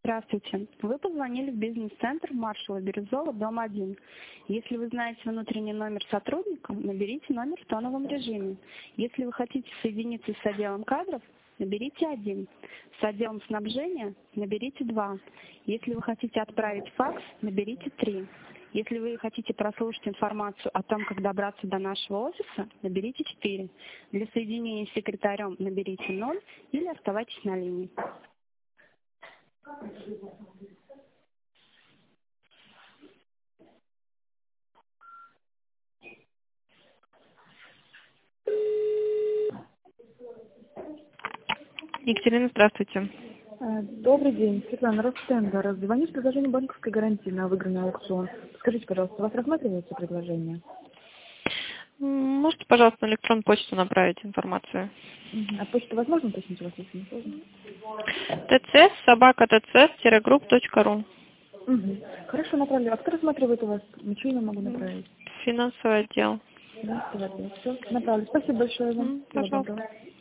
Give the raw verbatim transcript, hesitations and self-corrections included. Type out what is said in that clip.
Здравствуйте. Вы позвонили в бизнес-центр Маршала Бирюзова, дом один. Если вы знаете внутренний номер сотрудника, наберите номер в тоновом режиме. Если вы хотите соединиться с отделом кадров, наберите один. С отделом снабжения наберите два. Если вы хотите отправить факс, наберите три. Если вы хотите прослушать информацию о том, как добраться до нашего офиса, наберите четыре. Для соединения с секретарем наберите ноль или оставайтесь на линии. Екатерина, здравствуйте. Добрый день, Светлана Ростендер. Звоню с предложением банковской гарантии на выигранный аукцион. Скажите, пожалуйста, у вас рассматривается предложение? Можете, пожалуйста, на электронную почту направить информацию? А почту возможно уточнить у вас, если не сложно? тц собака тц групп точка ру. Угу. Хорошо, направлю. А кто рассматривает у вас? Ничего я могу направить. Финансовый отдел. Да, все, направлю. Спасибо большое вам. М, Всего пожалуйста. доброго.